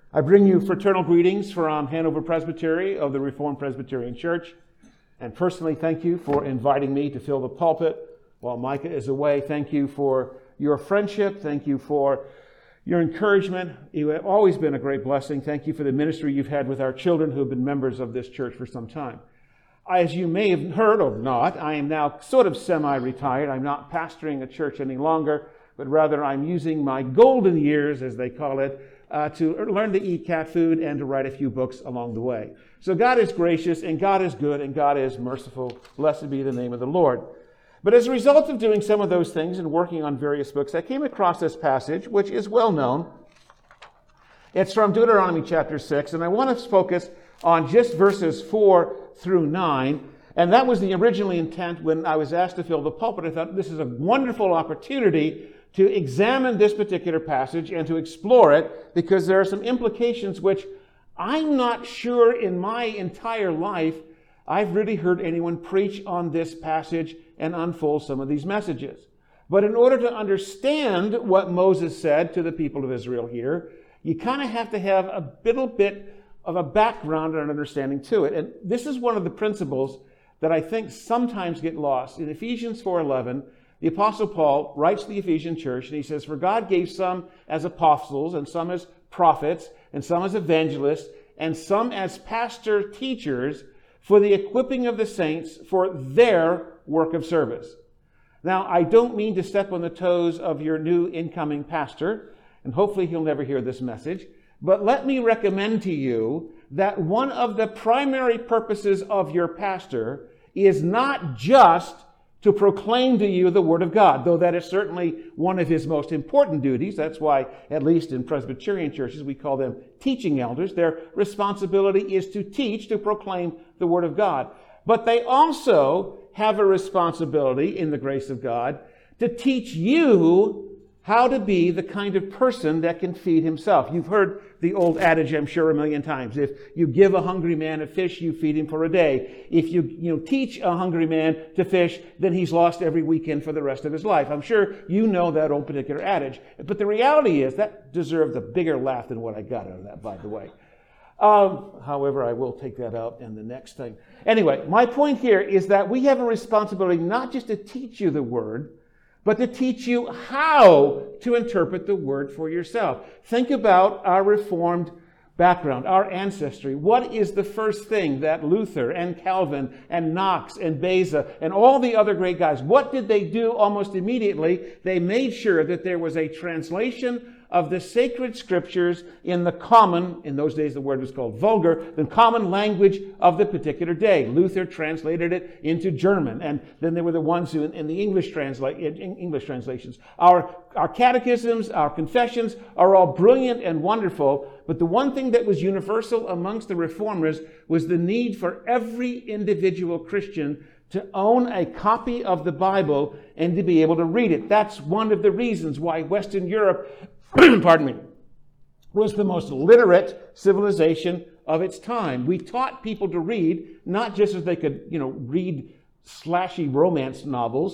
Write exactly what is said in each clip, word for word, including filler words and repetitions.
I bring you fraternal greetings from Hanover Presbytery of the Reformed Presbyterian Church. And personally, thank you for inviting me to fill the pulpit while Micah is away. Thank you for your friendship. Thank you for your encouragement. You have always been a great blessing. Thank you for the ministry you've had with our children who have been members of this church for some time. As you may have heard or not, I am now sort of semi-retired. I'm not pastoring a church any longer, but rather I'm using my golden years, as they call it, Uh, to learn to eat cat food and to write a few books along the way. So God is gracious, and God is good, and God is merciful. Blessed be the name of the Lord. But as a result of doing some of those things and working on various books, I came across this passage, which is well known. It's from Deuteronomy chapter six, and I want to focus on just verses four through nine. And that was the original intent when I was asked to fill the pulpit. I thought this is a wonderful opportunity to examine this particular passage and to explore it, because there are some implications which I'm not sure in my entire life I've really heard anyone preach on this passage and unfold some of these messages. But in order to understand what Moses said to the people of Israel here, you kind of have to have a little bit of a background and an understanding to it. And this is one of the principles that I think sometimes get lost. In Ephesians four eleven, the Apostle Paul writes to the Ephesian church, and he says, "For God gave some as apostles, and some as prophets, and some as evangelists, and some as pastor teachers, for the equipping of the saints for their work of service." Now, I don't mean to step on the toes of your new incoming pastor, and hopefully he'll never hear this message, but let me recommend to you that one of the primary purposes of your pastor is not just to proclaim to you the Word of God, though that is certainly one of his most important duties. That's why, at least in Presbyterian churches, we call them teaching elders. Their responsibility is to teach, to proclaim the Word of God. But they also have a responsibility, in the grace of God, to teach you how to be the kind of person that can feed himself. You've heard the old adage, I'm sure, a million times. If you give a hungry man a fish, you feed him for a day. If you, you know, teach a hungry man to fish, then he's lost every weekend for the rest of his life. I'm sure you know that old particular adage. But the reality is that deserved a bigger laugh than what I got out of that, by the way. Um, however, I will take that out in the next thing. Anyway, my point here is that we have a responsibility not just to teach you the Word, but to teach you how to interpret the Word for yourself. Think about our Reformed background, our ancestry. What is the first thing that Luther and Calvin and Knox and Beza and all the other great guys, what did they do almost immediately? They made sure that there was a translation of the sacred scriptures in the common, in those days the word was called vulgar, the common language of the particular day. Luther translated it into German, and then there were the ones who in, in the English translate in English translations. Our our catechisms, our confessions are all brilliant and wonderful, but the one thing that was universal amongst the reformers was the need for every individual Christian to own a copy of the Bible and to be able to read it. That's one of the reasons why Western Europe pardon me, was the most literate civilization of its time. We taught people to read, not just so they could, you know, read slashy romance novels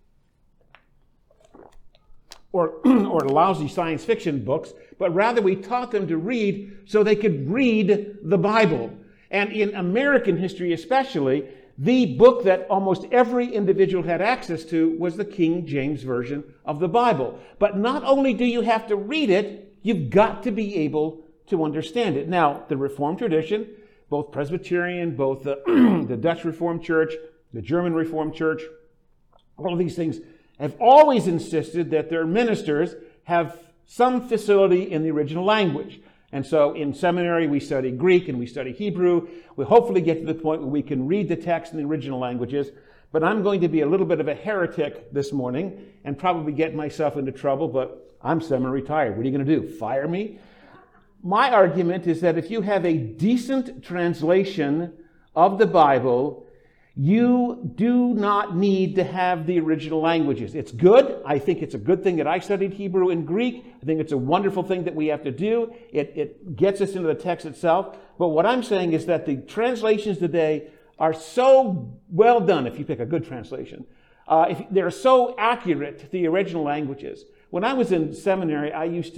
or, or lousy science fiction books, but rather we taught them to read so they could read the Bible. And in American history especially, the book that almost every individual had access to was the King James Version of the Bible. But not only do you have to read it, you've got to be able to understand it. Now, the Reformed tradition, both Presbyterian, both the, the Dutch Reformed Church, the German Reformed Church, all of these things have always insisted that their ministers have some facility in the original language. And so in seminary, we study Greek and we study Hebrew. We hopefully get to the point where we can read the text in the original languages. But I'm going to be a little bit of a heretic this morning and probably get myself into trouble, but I'm semi-retired. What are you going to do? Fire me? My argument is that if you have a decent translation of the Bible, you do not need to have the original languages. It's good. I think it's a good thing that I studied Hebrew and Greek. I think it's a wonderful thing that we have to do. It, it gets us into the text itself. But what I'm saying is that the translations today are so well done, if you pick a good translation. Uh, if they're so accurate to the original languages. When I was in seminary, I used to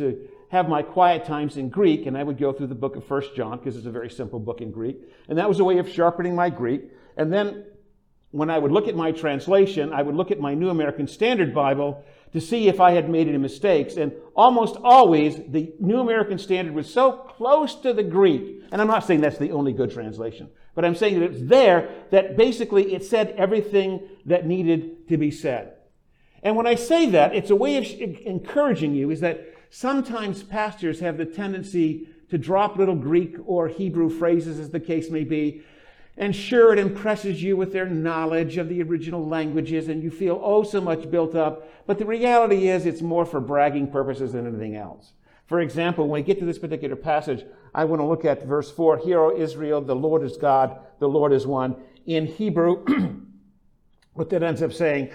have my quiet times in Greek, and I would go through the book of First John, because it's a very simple book in Greek. And that was a way of sharpening my Greek. And then when I would look at my translation, I would look at my New American Standard Bible to see if I had made any mistakes. And almost always, the New American Standard was so close to the Greek, and I'm not saying that's the only good translation, but I'm saying that it's there that basically it said everything that needed to be said. And when I say that, it's a way of encouraging you, is that sometimes pastors have the tendency to drop little Greek or Hebrew phrases, as the case may be. And sure, it impresses you with their knowledge of the original languages, and you feel oh so much built up. But the reality is it's more for bragging purposes than anything else. For example, when we get to this particular passage, I want to look at verse four. Hear, O Israel, the Lord is God, the Lord is one. In Hebrew, what that ends up saying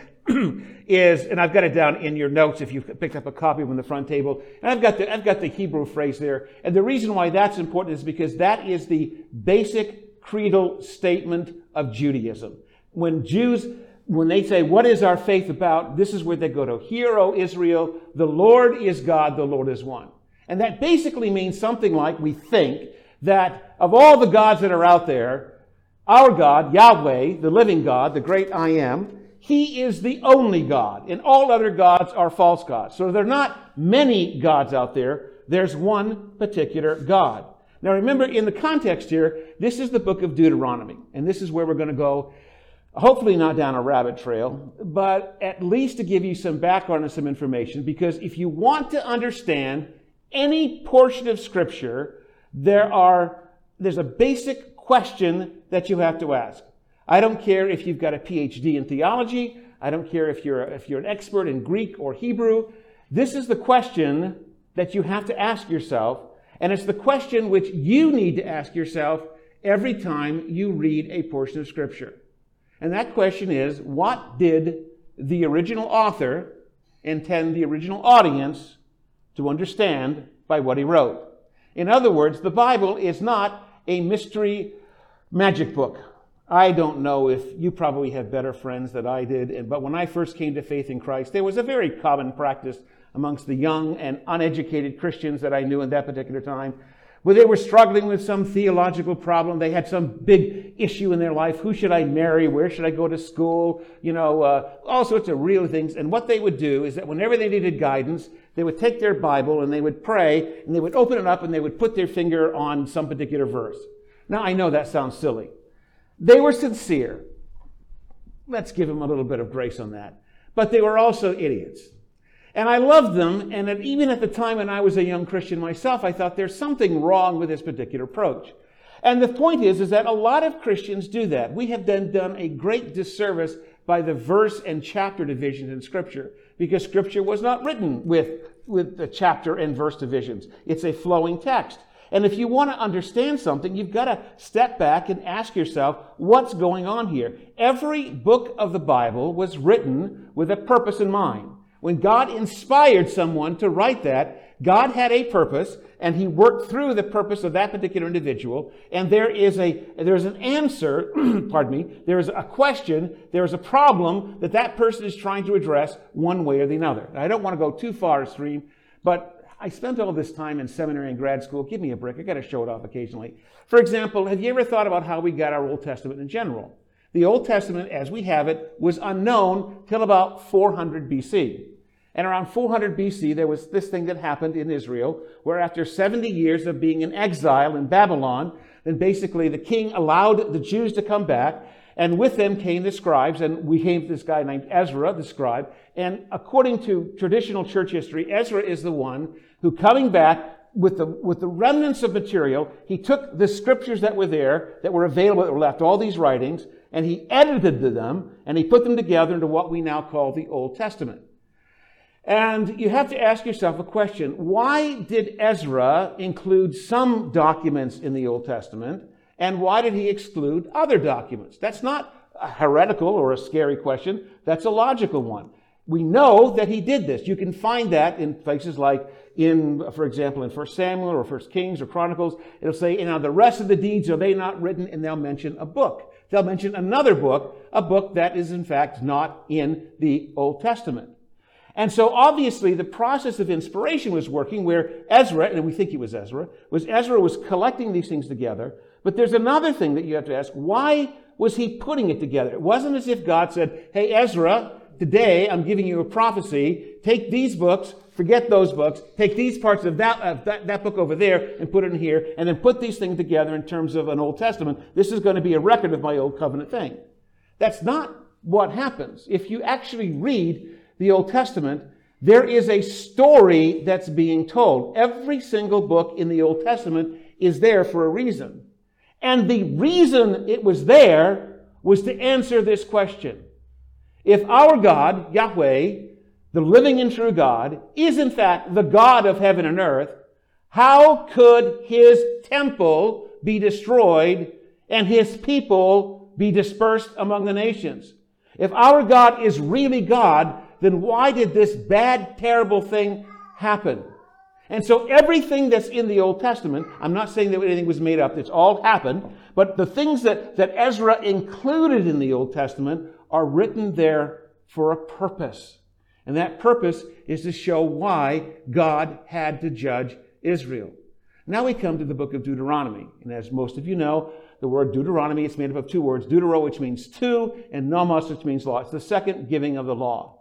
is, and I've got it down in your notes if you picked up a copy from the front table, and I've got the, I've got the Hebrew phrase there. And the reason why that's important is because that is the basic creedal statement of Judaism. When Jews, when they say, what is our faith about? This is where they go to. Hear, O Israel, the Lord is God, the Lord is one. And that basically means something like, we think, that of all the gods that are out there, our God, Yahweh, the living God, the great I am, He is the only God, and all other gods are false gods. So there are not many gods out there. There's one particular God. Now remember, in the context here, this is the book of Deuteronomy, and this is where we're going to go, hopefully not down a rabbit trail, but at least to give you some background and some information, because if you want to understand any portion of Scripture, there are there's a basic question that you have to ask. I don't care if you've got a P H D in theology. I don't care if you're if you're an expert in Greek or Hebrew. This is the question that you have to ask yourself. And it's the question which you need to ask yourself every time you read a portion of Scripture. And that question is, what did the original author intend the original audience to understand by what he wrote? In other words, the Bible is not a mystery magic book. I don't know if you probably have better friends than I did, but when I first came to faith in Christ, there was a very common practice amongst the young and uneducated Christians that I knew in that particular time, where they were struggling with some theological problem. They had some big issue in their life. Who should I marry? Where should I go to school? You know, uh, all sorts of real things. And what they would do is that whenever they needed guidance, they would take their Bible and they would pray, and they would open it up and they would put their finger on some particular verse. Now, I know that sounds silly. They were sincere. Let's give them a little bit of grace on that. But they were also idiots. And I loved them, and at, even at the time when I was a young Christian myself, I thought there's something wrong with this particular approach. And the point is, is that a lot of Christians do that. We have then done a great disservice by the verse and chapter divisions in Scripture, because Scripture was not written with, with the chapter and verse divisions. It's a flowing text. And if you want to understand something, you've got to step back and ask yourself, what's going on here? Every book of the Bible was written with a purpose in mind. When God inspired someone to write that, God had a purpose, and He worked through the purpose of that particular individual, and there is a there's an answer, pardon me, there is a question, there is a problem that that person is trying to address one way or the other. I don't want to go too far upstream, but I spent all this time in seminary and grad school. Give me a break. I got to show it off occasionally. For example, have you ever thought about how we got our Old Testament in general? The Old Testament, as we have it, was unknown till about four hundred B C. And around four hundred B C, there was this thing that happened in Israel, where after seventy years of being in exile in Babylon, then basically the king allowed the Jews to come back, and with them came the scribes, and we came to this guy named Ezra, the scribe. And according to traditional church history, Ezra is the one who, coming back with the, with the remnants of material, he took the scriptures that were there, that were available, that were left, all these writings, and he edited them, and he put them together into what we now call the Old Testament. And you have to ask yourself a question. Why did Ezra include some documents in the Old Testament, and why did he exclude other documents? That's not a heretical or a scary question. That's a logical one. We know that he did this. You can find that in places like, in, for example, in First Samuel or First Kings or Chronicles. It'll say, and now the rest of the deeds, are they not written? And they'll mention a book. They'll mention another book, a book that is in fact not in the Old Testament. And so obviously the process of inspiration was working where Ezra, and we think it was Ezra, was Ezra was collecting these things together. But there's another thing that you have to ask. Why was he putting it together? It wasn't as if God said, hey, Ezra, today I'm giving you a prophecy. Take these books, forget those books, take these parts of that, uh, that, that book over there and put it in here, and then put these things together in terms of an Old Testament. This is going to be a record of my Old Covenant thing. That's not what happens. If you actually read the Old Testament, there is a story that's being told. Every single book in the Old Testament is there for a reason. And the reason it was there was to answer this question. If our God, Yahweh, the living and true God, is in fact the God of heaven and earth, how could his temple be destroyed and his people be dispersed among the nations? If our God is really God, then why did this bad, terrible thing happen? And so everything that's in the Old Testament, I'm not saying that anything was made up, it's all happened, but the things that, that Ezra included in the Old Testament are written there for a purpose. And that purpose is to show why God had to judge Israel. Now we come to the book of Deuteronomy. And as most of you know, the word Deuteronomy is made up of two words, Deutero, which means two, and nomos, which means law. It's the second giving of the law.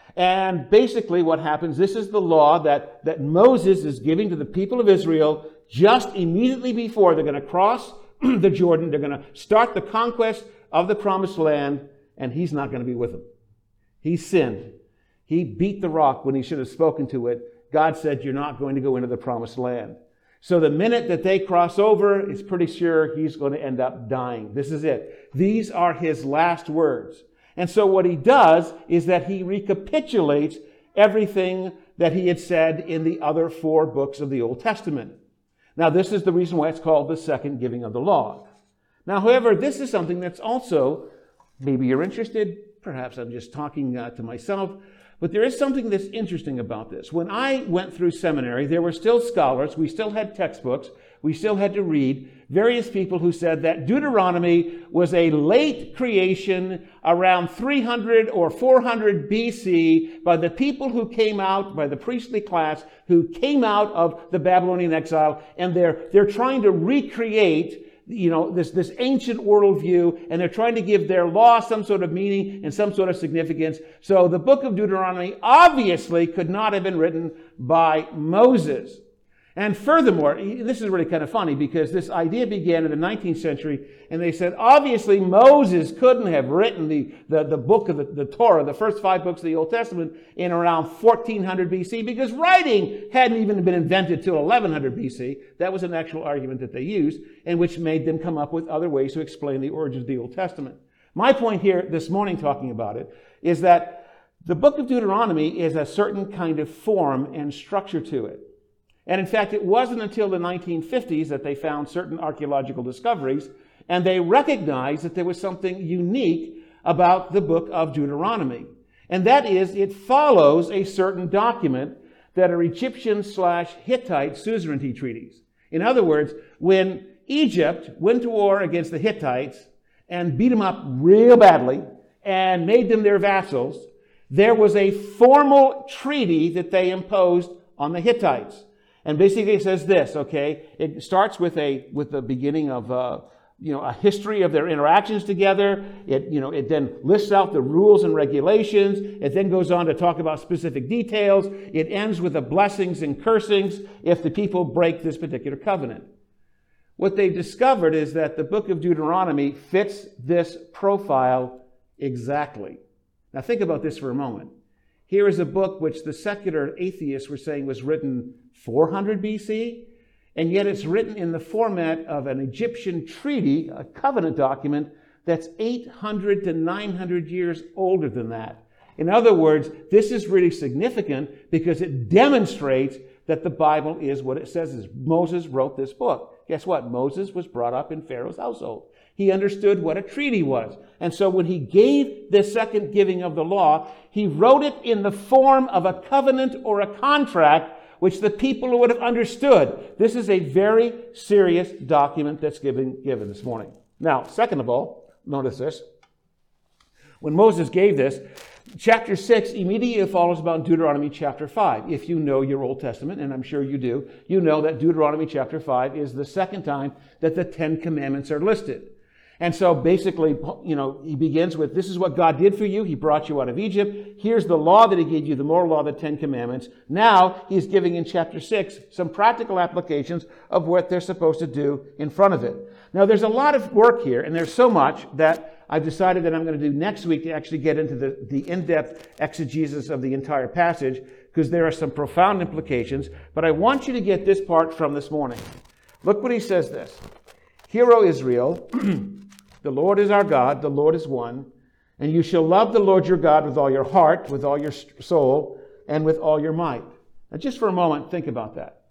And basically what happens, this is the law that, that Moses is giving to the people of Israel just immediately before they're going to cross the Jordan. They're going to start the conquest of the promised land, and he's not going to be with them. He sinned. He beat the rock when he should have spoken to it. God said, you're not going to go into the promised land. So the minute that they cross over, it's pretty sure he's going to end up dying. This is it. These are his last words. And so what he does is that he recapitulates everything that he had said in the other four books of the Old Testament. Now, this is the reason why it's called the second giving of the law. Now, however, this is something that's also, maybe you're interested, perhaps I'm just talking uh, to myself, but there is something that's interesting about this. When I went through seminary, there were still scholars, we still had textbooks, we still had to read various people who said that Deuteronomy was a late creation around three hundred or four hundred B C by the people who came out, by the priestly class who came out of the Babylonian exile, and they're, they're trying to recreate you know, this, this ancient worldview, and they're trying to give their law some sort of meaning and some sort of significance. So the book of Deuteronomy obviously could not have been written by Moses. And furthermore, this is really kind of funny because this idea began in the nineteenth century, and they said, obviously Moses couldn't have written the, the, the book of the, the Torah, the first five books of the Old Testament, in around fourteen hundred B C because writing hadn't even been invented till eleven hundred B C. That was an actual argument that they used, and which made them come up with other ways to explain the origins of the Old Testament. My point here this morning talking about it is that the book of Deuteronomy is a certain kind of form and structure to it. And in fact, it wasn't until the nineteen fifties that they found certain archaeological discoveries, and they recognized that there was something unique about the book of Deuteronomy. And that is, it follows a certain document that are Egyptian slash Hittite suzerainty treaties. In other words, when Egypt went to war against the Hittites and beat them up real badly and made them their vassals, there was a formal treaty that they imposed on the Hittites. And basically it says this, okay? It starts with a with the beginning of uh, you know a history of their interactions together. It you know it then lists out the rules and regulations. It then goes on to talk about specific details. It ends with the blessings and cursings if the people break this particular covenant. What they discovered is that the book of Deuteronomy fits this profile exactly. Now think about this for a moment. Here is a book which the secular atheists were saying was written four hundred B C, and yet it's written in the format of an Egyptian treaty, a covenant document, that's eight hundred to nine hundred years older than that. In other words, this is really significant because it demonstrates that the Bible is what it says is. Moses wrote this book. Guess what? Moses was brought up in Pharaoh's household. He understood what a treaty was. And so when he gave the second giving of the law, he wrote it in the form of a covenant or a contract which the people would have understood. This is a very serious document that's given, given this morning. Now, second of all, notice this. When Moses gave this, chapter six immediately follows about Deuteronomy chapter five. If you know your Old Testament, and I'm sure you do, you know that Deuteronomy chapter five is the second time that the Ten Commandments are listed. And so basically, you know, he begins with, this is what God did for you. He brought you out of Egypt. Here's the law that he gave you, the moral law, the Ten Commandments. Now he's giving in chapter six some practical applications of what they're supposed to do in front of it. Now there's a lot of work here, and there's so much that I've decided that I'm going to do next week to actually get into the, the in-depth exegesis of the entire passage, because there are some profound implications. But I want you to get this part from this morning. Look what he says this. Hear, O Israel, the Lord is our God, the Lord is one, and you shall love the Lord your God with all your heart, with all your soul, and with all your might. Now just for a moment, think about that.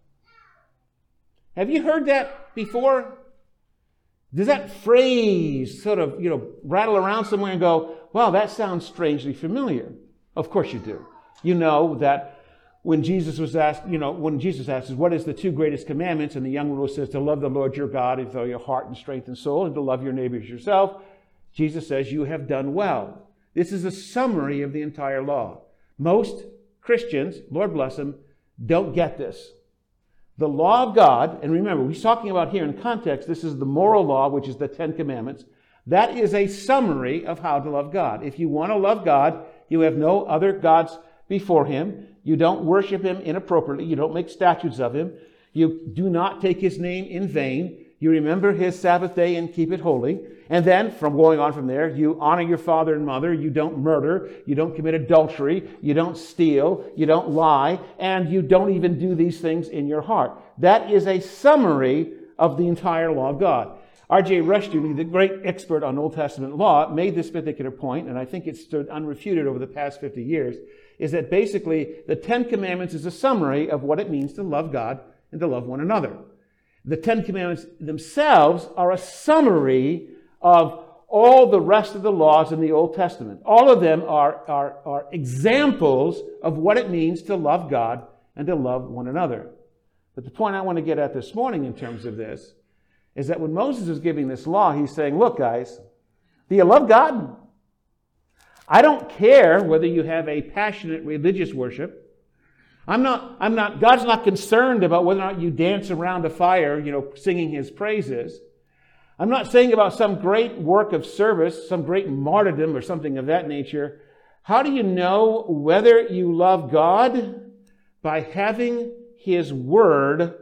Have you heard that before? Does that phrase sort of, you know, rattle around somewhere and go, well, that sounds strangely familiar? Of course you do. You know that when Jesus was asked, you know, when Jesus asks, what is the two greatest commandments? And the young ruler says, to love the Lord your God with all your heart and strength and soul, and to love your neighbor as yourself. Jesus says, you have done well. This is a summary of the entire law. Most Christians, Lord bless them, don't get this. The law of God, and remember, we're talking about here in context, this is the moral law, which is the Ten Commandments. That is a summary of how to love God. If you want to love God, you have no other gods before him. You don't worship him inappropriately. You don't make statues of him. You do not take his name in vain. You remember his Sabbath day and keep it holy. And then, from going on from there, you honor your father and mother. You don't murder. You don't commit adultery. You don't steal. You don't lie. And you don't even do these things in your heart. That is a summary of the entire law of God. R J Rushdoony, the great expert on Old Testament law, made this particular point, and I think it stood unrefuted over the past fifty years, is that basically the Ten Commandments is a summary of what it means to love God and to love one another. The Ten Commandments themselves are a summary of all the rest of the laws in the Old Testament. All of them are, are, are examples of what it means to love God and to love one another. But the point I want to get at this morning in terms of this is that when Moses is giving this law, he's saying, look, guys, do you love God? I don't care whether you have a passionate religious worship. I'm not, I'm not, God's not concerned about whether or not you dance around a fire, you know, singing his praises. I'm not saying about some great work of service, some great martyrdom or something of that nature. How do you know whether you love God? By having his word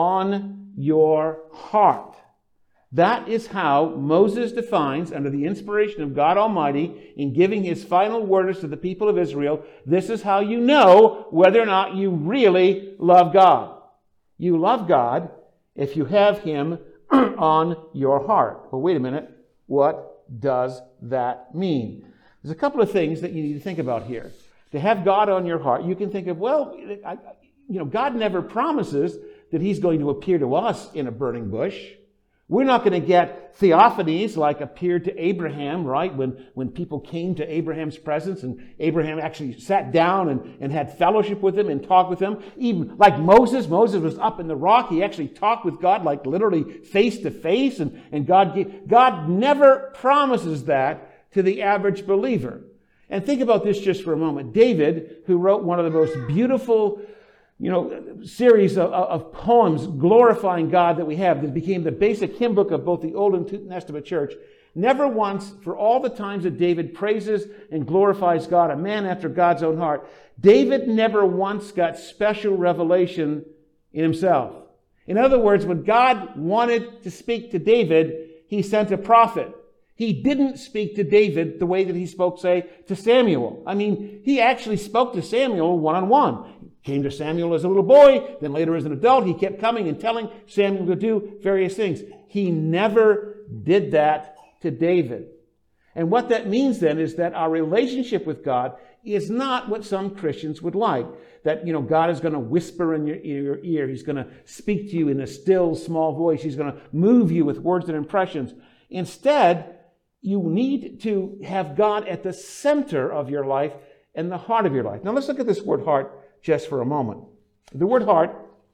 on your heart. That is how Moses defines, under the inspiration of God Almighty, in giving his final words to the people of Israel, this is how you know whether or not you really love God. You love God if you have him on your heart. Well, wait a minute. What does that mean? There's a couple of things that you need to think about here. To have God on your heart, you can think of, well, I, you know, God never promises that he's going to appear to us in a burning bush. We're not going to get theophanies like appeared to Abraham, right? When, when people came to Abraham's presence and Abraham actually sat down and, and had fellowship with him and talked with him. Even like Moses, Moses was up in the rock. He actually talked with God like literally face to face. And, and God, gave, God never promises that to the average believer. And think about this just for a moment. David, who wrote one of the most beautiful you know, series of, of poems glorifying God that we have that became the basic hymn book of both the Old and New Testament church, never once, for all the times that David praises and glorifies God, a man after God's own heart, David never once got special revelation in himself. In other words, when God wanted to speak to David, he sent a prophet. He didn't speak to David the way that he spoke, say, to Samuel. I mean, he actually spoke to Samuel one-on-one. Came to Samuel as a little boy, then later as an adult, he kept coming and telling Samuel to do various things. He never did that to David. And what that means then is that our relationship with God is not what some Christians would like. That, you know, God is going to whisper in your, your ear. He's going to speak to you in a still, small voice. He's going to move you with words and impressions. Instead, you need to have God at the center of your life and the heart of your life. Now let's look at this word heart just for a moment. The word heart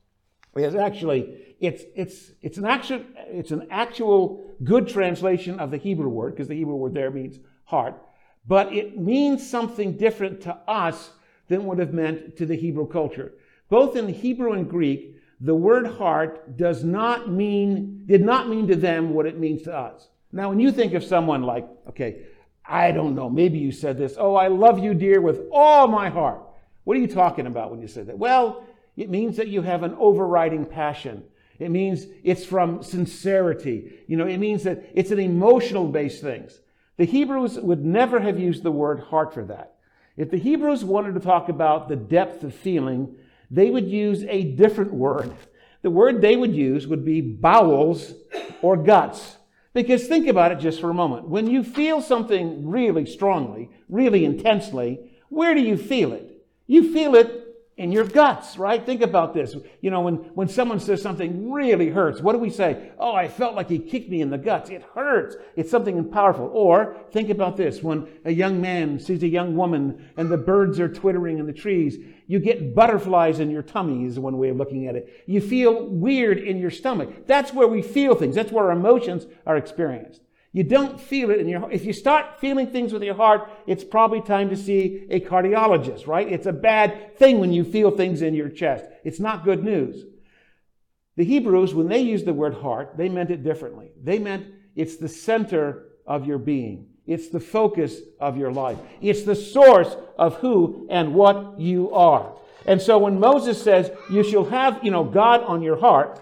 is actually, it's it's it's an actual it's an actual good translation of the Hebrew word, because the Hebrew word there means heart. but it means something different to us than would have meant to the Hebrew culture. Both in Hebrew and Greek, the word heart does not mean, did not mean to them what it means to us. Now, when you think of someone like, okay, I don't know, maybe you said this, oh, I love you, dear, with all my heart. What are you talking about when you say that? Well, it means that you have an overriding passion. It means it's from sincerity. You know, it means that it's an emotional-based thing. The Hebrews would never have used the word heart for that. If the Hebrews wanted to talk about the depth of feeling, they would use a different word. The word they would use would be bowels or guts. Because think about it just for a moment. When you feel something really strongly, really intensely, where do you feel it? You feel it in your guts, right? Think about this. You know, when, when someone says something really hurts, what do we say? Oh, I felt like he kicked me in the guts. It hurts. It's something powerful. Or think about this. When a young man sees a young woman and the birds are twittering in the trees, you get butterflies in your tummy is one way of looking at it. You feel weird in your stomach. That's where we feel things. That's where our emotions are experienced. You don't feel it in your heart. If you start feeling things with your heart, it's probably time to see a cardiologist, right? It's a bad thing when you feel things in your chest. It's not good news. The Hebrews, when they used the word heart, they meant it differently. They meant it's the center of your being. It's the focus of your life. It's the source of who and what you are. And so when Moses says, you shall have, you know, God on your heart,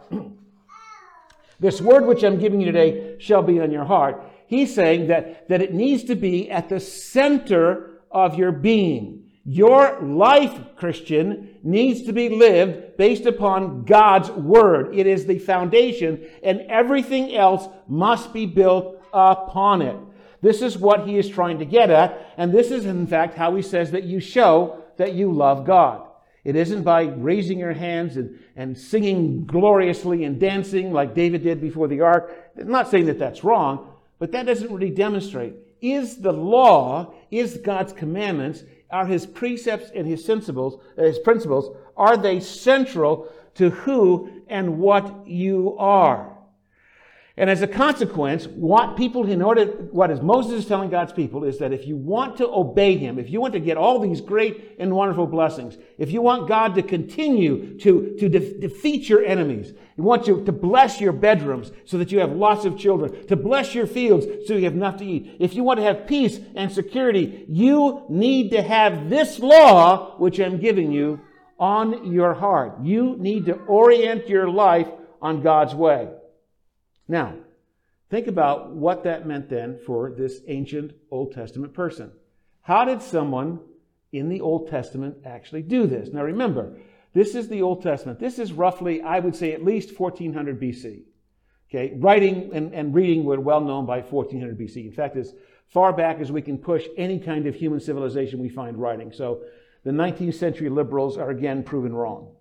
this word which I'm giving you today shall be on your heart. He's saying that, that it needs to be at the center of your being. Your life, Christian, needs to be lived based upon God's word. It is the foundation, and everything else must be built upon it. This is what he is trying to get at, and this is, in fact, how he says that you show that you love God. It isn't by raising your hands and, and singing gloriously and dancing like David did before the ark. I'm not saying that that's wrong, but that doesn't really demonstrate. Is the law, is God's commandments, are his precepts and his principles, his principles, are they central to who and what you are? And as a consequence, what people, in order, what is Moses is telling God's people is that if you want to obey him, if you want to get all these great and wonderful blessings, if you want God to continue to, to de- defeat your enemies, you want you to bless your bedrooms so that you have lots of children, to bless your fields so you have enough to eat. If you want to have peace and security, you need to have this law, which I'm giving you, on your heart. You need to orient your life on God's way. Now, think about what that meant then for this ancient Old Testament person. How did someone in the Old Testament actually do this? Now remember, this is the Old Testament. This is roughly, I would say, at least fourteen hundred B C. Okay, writing and, and reading were well known by fourteen hundred B C. In fact, as far back as we can push any kind of human civilization, we find writing. So the nineteenth century liberals are again proven wrong.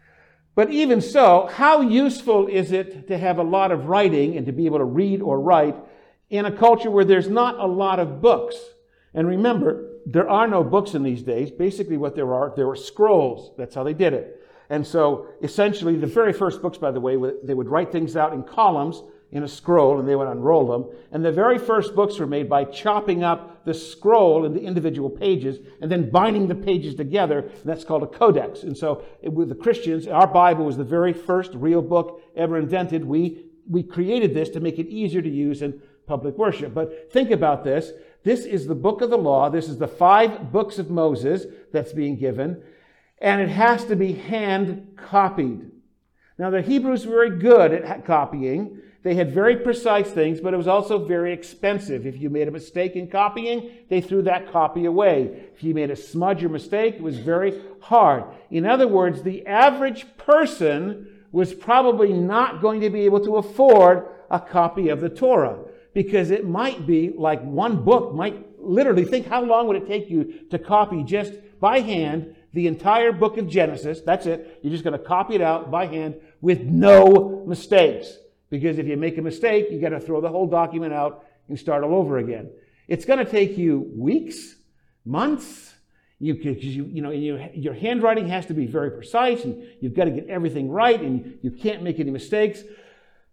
But even so, how useful is it to have a lot of writing and to be able to read or write in a culture where there's not a lot of books? And remember, there are no books in these days. Basically what there are, there were scrolls. That's how they did it. And so essentially the very first books, by the way, they would write things out in columns in a scroll and they would unroll them. And the very first books were made by chopping up the scroll into individual pages and then binding the pages together. And that's called a codex. And so it, with the Christians, our Bible was the very first real book ever invented. We, we created this to make it easier to use in public worship. But think about this. This is the book of the law. This is the five books of Moses that's being given. And it has to be hand copied. Now the Hebrews were very good at copying. They had very precise things, but it was also very expensive. If you made a mistake in copying, they threw that copy away. If you made a smudge or mistake, it was very hard. In other words, the average person was probably not going to be able to afford a copy of the Torah, because it might be like one book might literally, think how long would it take you to copy just by hand the entire book of Genesis. That's it. You're just going to copy it out by hand with no mistakes. Because if you make a mistake, you got to throw the whole document out and start all over again. It's going to take you weeks, months. You, you, you know, you, your handwriting has to be very precise, and you've got to get everything right, and you can't make any mistakes.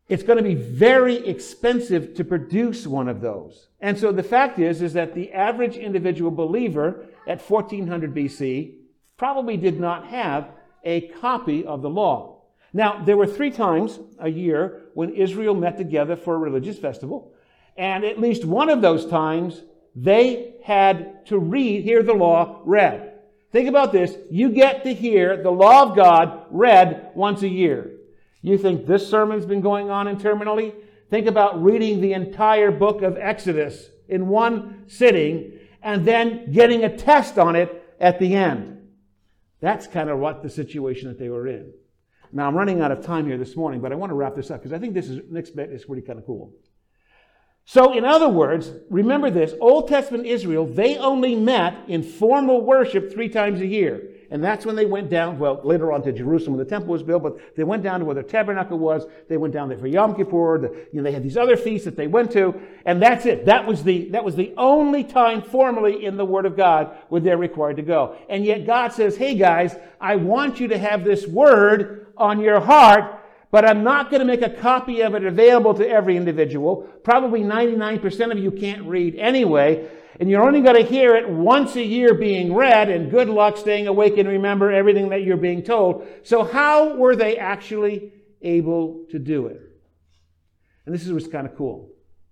it's going to be very expensive to produce one of those. And so the fact is, is that the average individual believer at fourteen hundred B C probably did not have a copy of the law. Now, there were three times a year when Israel met together for a religious festival, and at least one of those times, they had to read, hear the law read. Think about this. You get to hear the law of God read once a year. You think this sermon's been going on interminably? Think about reading the entire book of Exodus in one sitting and then getting a test on it at the end. That's kind of what the situation that they were in. Now, I'm running out of time here this morning, but I want to wrap this up because I think this is, next bit is really kind of cool. So, in other words, remember this, Old Testament Israel, they only met in formal worship three times a year. And that's when they went down, well, later on to Jerusalem when the temple was built, but they went down to where the tabernacle was. They went down there for Yom Kippur. The, you know, they had these other feasts that they went to, and that's it. That was the that was the only time formally in the Word of God where they're required to go. And yet God says, hey guys, I want you to have this Word on your heart, but I'm not going to make a copy of it available to every individual. Probably ninety-nine percent of you can't read anyway. And you're only going to hear it once a year being read, and good luck staying awake and remember everything that you're being told. So how were they actually able to do it? And this is what's kind of cool.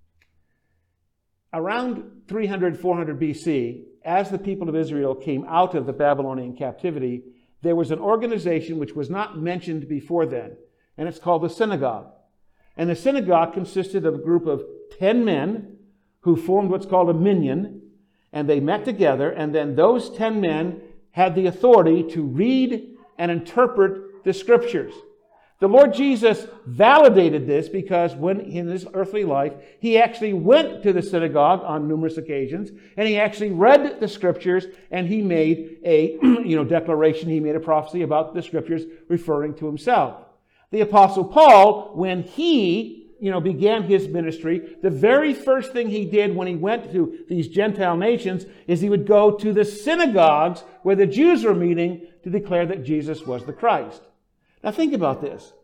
Around three hundred, four hundred B C, as the people of Israel came out of the Babylonian captivity, there was an organization which was not mentioned before then, and it's called the synagogue. And the synagogue consisted of a group of ten men who formed what's called a minyan, and they met together, and then those ten men had the authority to read and interpret the Scriptures. The Lord Jesus validated this because when in his earthly life, he actually went to the synagogue on numerous occasions, and he actually read the Scriptures, and he made a you know declaration, he made a prophecy about the Scriptures referring to himself. The Apostle Paul, when he you know, began his ministry, the very first thing he did when he went to these Gentile nations is he would go to the synagogues where the Jews were meeting to declare that Jesus was the Christ. Now think about this.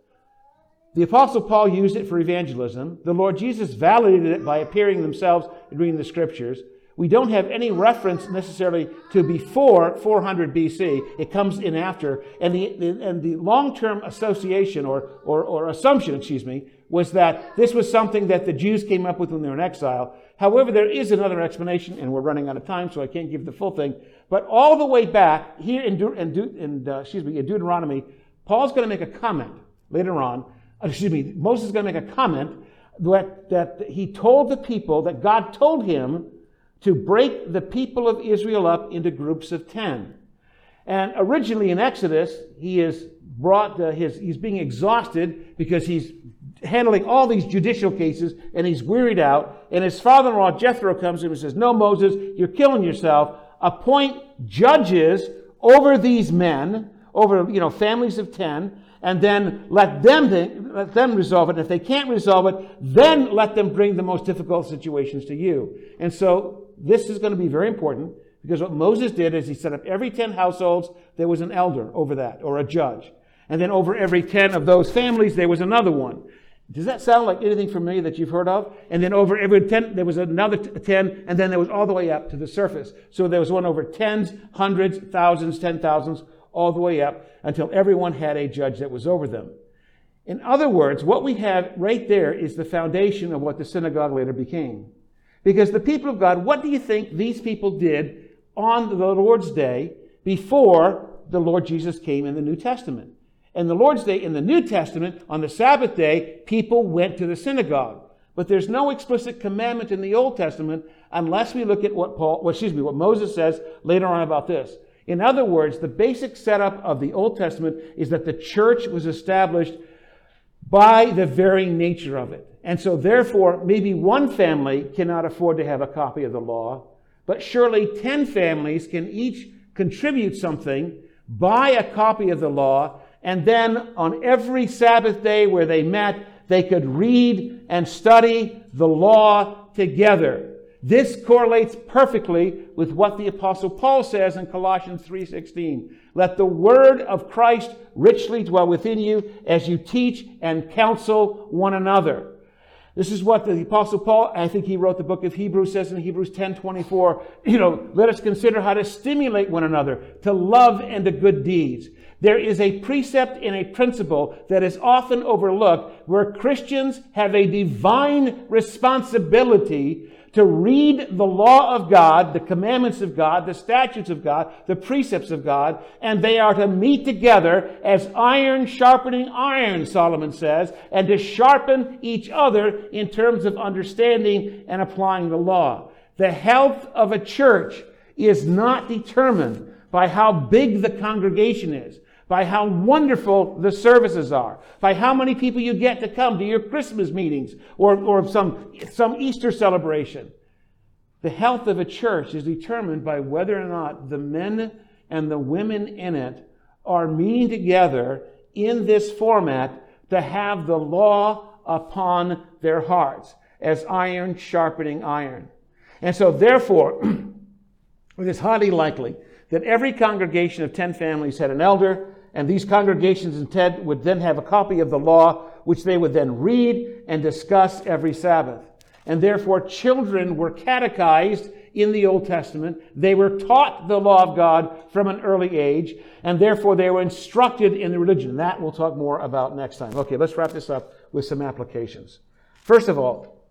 The Apostle Paul used it for evangelism. The Lord Jesus validated it by appearing themselves and reading the Scriptures. We don't have any reference necessarily to before four hundred B C. It comes in after. And the, and the long-term association or, or, or assumption, excuse me, was that this was something that the Jews came up with when they were in exile. However, there is another explanation, and we're running out of time, so I can't give the full thing. But all the way back here in, De- in, De- in, uh, excuse me, in Deuteronomy, Paul's going to make a comment later on. Uh, excuse me, Moses is going to make a comment that, that he told the people that God told him to break the people of Israel up into groups of ten. And originally in Exodus, he is brought, uh, his, he's being exhausted because he's handling all these judicial cases, and he's wearied out. And his father-in-law, Jethro, comes to him and says, no, Moses, you're killing yourself. Appoint judges over these men, over, you know, families of ten, and then let them, let them resolve it. And if they can't resolve it, then let them bring the most difficult situations to you. And so this is going to be very important, because what Moses did is he set up every ten households, there was an elder over that, or a judge. And then over every ten of those families, there was another one. Does that sound like anything familiar that you've heard of? And then over every ten, there was another ten, and then there was all the way up to the surface. So there was one over tens, hundreds, thousands, ten thousands, all the way up until everyone had a judge that was over them. In other words, what we have right there is the foundation of what the synagogue later became. Because the people of God, what do you think these people did on the Lord's Day before the Lord Jesus came in the New Testament? And the Lord's Day in the New Testament, on the Sabbath day, people went to the synagogue. But there's no explicit commandment in the Old Testament unless we look at what Paul, well, excuse me, what Moses says later on about this. In other words, the basic setup of the Old Testament is that the church was established by the very nature of it. And so therefore, maybe one family cannot afford to have a copy of the law, but surely ten families can each contribute something, buy a copy of the law, and then on every Sabbath day where they met, they could read and study the law together. This correlates perfectly with what the Apostle Paul says in Colossians three sixteen. Let the word of Christ richly dwell within you as you teach and counsel one another. This is what the Apostle Paul, I think he wrote the book of Hebrews, says in Hebrews ten twenty-four, you know, let us consider how to stimulate one another to love and to good deeds. There is a precept and a principle that is often overlooked where Christians have a divine responsibility to read the law of God, the commandments of God, the statutes of God, the precepts of God, and they are to meet together as iron sharpening iron, Solomon says, and to sharpen each other in terms of understanding and applying the law. The health of a church is not determined by how big the congregation is, by how wonderful the services are, by how many people you get to come to your Christmas meetings or, or some, some Easter celebration. The health of a church is determined by whether or not the men and the women in it are meeting together in this format to have the law upon their hearts, as iron sharpening iron. And so therefore, it is highly likely that every congregation of ten families had an elder, and these congregations instead would then have a copy of the law, which they would then read and discuss every Sabbath. And therefore, children were catechized in the Old Testament. They were taught the law of God from an early age, and therefore they were instructed in the religion. That we'll talk more about next time. Okay, let's wrap this up with some applications. First of all,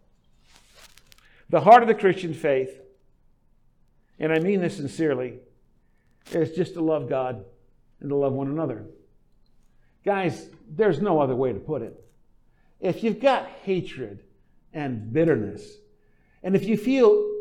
the heart of the Christian faith, and I mean this sincerely, is just to love God and to love one another. Guys, there's no other way to put it. If you've got hatred and bitterness, and if you feel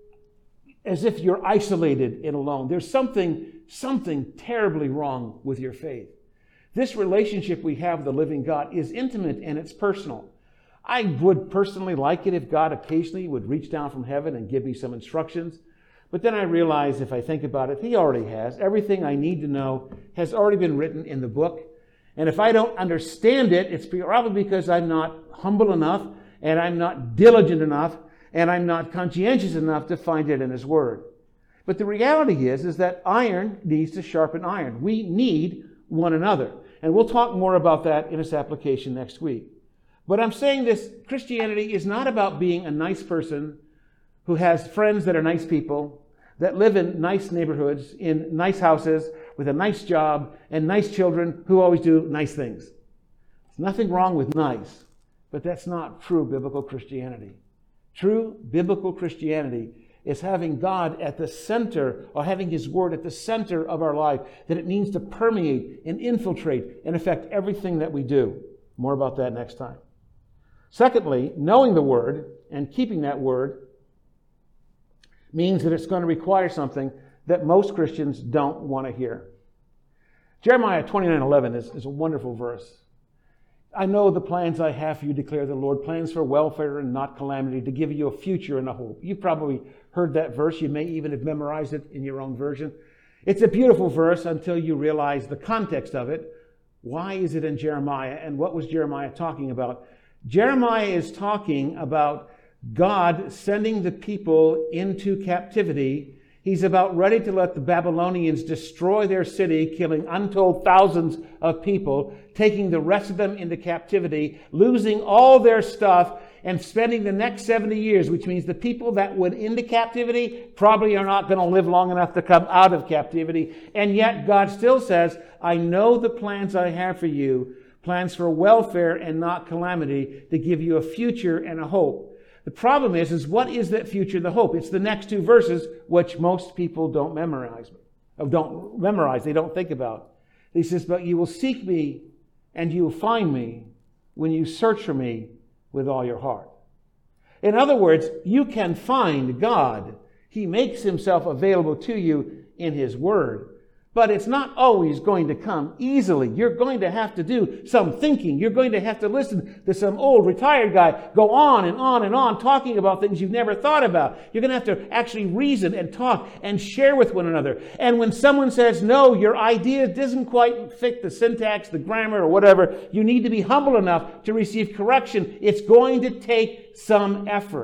as if you're isolated and alone, there's something, something terribly wrong with your faith. This relationship we have with the living God is intimate and it's personal. I would personally like it if God occasionally would reach down from heaven and give me some instructions. But then I realize, if I think about it, He already has. Everything I need to know has already been written in the book. And if I don't understand it, it's probably because I'm not humble enough, and I'm not diligent enough, and I'm not conscientious enough to find it in His Word. But the reality is, is that iron needs to sharpen iron. We need one another. And we'll talk more about that in its application next week. But I'm saying this, Christianity is not about being a nice person who has friends that are nice people, that live in nice neighborhoods, in nice houses, with a nice job, and nice children who always do nice things. There's nothing wrong with nice, but that's not true biblical Christianity. True biblical Christianity is having God at the center, or having His Word at the center of our life, that it needs to permeate and infiltrate and affect everything that we do. More about that next time. Secondly, knowing the Word and keeping that Word means that it's going to require something that most Christians don't want to hear. Jeremiah twenty-nine eleven is, is a wonderful verse. I know the plans I have for you, declare the Lord, plans for welfare and not calamity, to give you a future and a hope. You've probably heard that verse. You may even have memorized it in your own version. It's a beautiful verse until you realize the context of it. Why is it in Jeremiah? And what was Jeremiah talking about? Jeremiah is talking about God sending the people into captivity. He's about ready to let the Babylonians destroy their city, killing untold thousands of people, taking the rest of them into captivity, losing all their stuff, and spending the next seventy years, which means the people that went into captivity probably are not going to live long enough to come out of captivity. And yet God still says, I know the plans I have for you, plans for welfare and not calamity, to give you a future and a hope. The problem is, is what is that future, the hope? It's the next two verses, which most people don't memorize. Don't memorize, they don't think about. He says, but you will seek me and you will find me when you search for me with all your heart. In other words, you can find God. He makes Himself available to you in His Word. But it's not always going to come easily. You're going to have to do some thinking. You're going to have to listen to some old retired guy go on and on and on talking about things you've never thought about. You're going to have to actually reason and talk and share with one another. And when someone says, no, your idea doesn't quite fit the syntax, the grammar, or whatever, you need to be humble enough to receive correction. It's going to take some effort.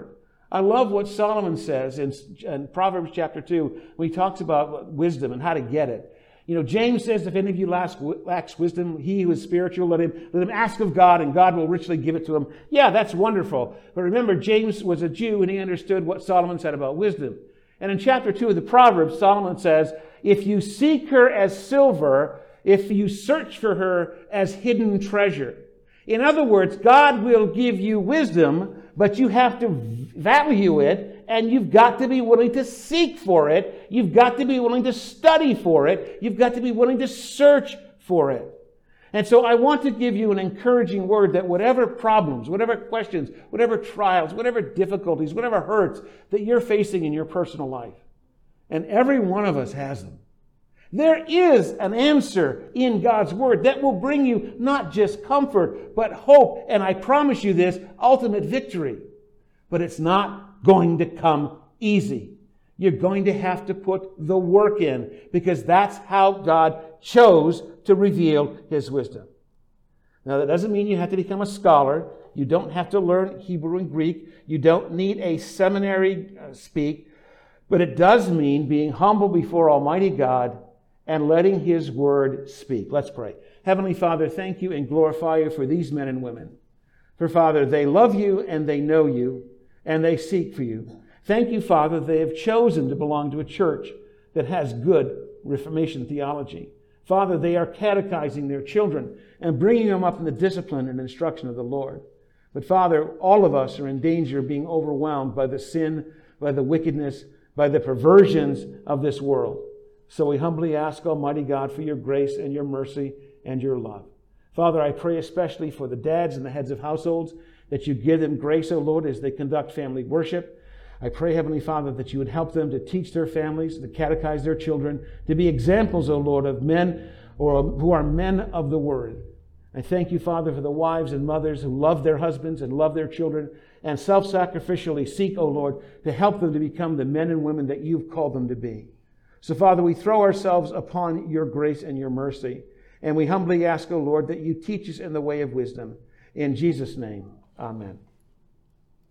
I love what Solomon says in, in Proverbs chapter two when he talks about wisdom and how to get it. You know, James says, if any of you lacks, lacks wisdom, he who is spiritual, let him, let him ask of God, and God will richly give it to him. Yeah, that's wonderful. But remember, James was a Jew, and he understood what Solomon said about wisdom. And in chapter two of the Proverbs, Solomon says, if you seek her as silver, if you search for her as hidden treasure. In other words, God will give you wisdom, but you have to value it, and you've got to be willing to seek for it. You've got to be willing to study for it. You've got to be willing to search for it. And so I want to give you an encouraging word that whatever problems, whatever questions, whatever trials, whatever difficulties, whatever hurts that you're facing in your personal life, and every one of us has them, there is an answer in God's Word that will bring you not just comfort, but hope, and I promise you this, ultimate victory. But it's not going to come easy. You're going to have to put the work in, because that's how God chose to reveal His wisdom. Now, that doesn't mean you have to become a scholar. You don't have to learn Hebrew and Greek. You don't need a seminary uh, speak. But it does mean being humble before Almighty God and letting His Word speak. Let's pray. Heavenly Father, thank you and glorify you for these men and women. For, Father, they love you and they know you and they seek for you. Thank you, Father, they have chosen to belong to a church that has good Reformation theology. Father, they are catechizing their children and bringing them up in the discipline and instruction of the Lord. But, Father, all of us are in danger of being overwhelmed by the sin, by the wickedness, by the perversions of this world. So we humbly ask, Almighty God, for your grace and your mercy and your love. Father, I pray especially for the dads and the heads of households, that you give them grace, O Lord, as they conduct family worship. I pray, Heavenly Father, that you would help them to teach their families, to catechize their children, to be examples, O Lord, of men or who are men of the Word. I thank you, Father, for the wives and mothers who love their husbands and love their children and self-sacrificially seek, O Lord, to help them to become the men and women that you've called them to be. So, Father, we throw ourselves upon your grace and your mercy, and we humbly ask, O Lord, that you teach us in the way of wisdom. In Jesus' name, amen.